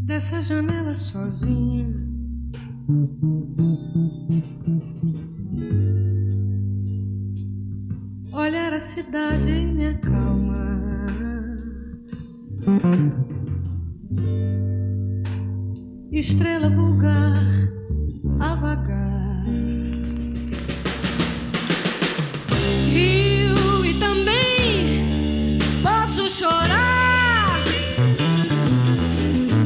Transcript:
dessa janela sozinho. Olhar a cidade me acalma. Estrela vulgar a vagar.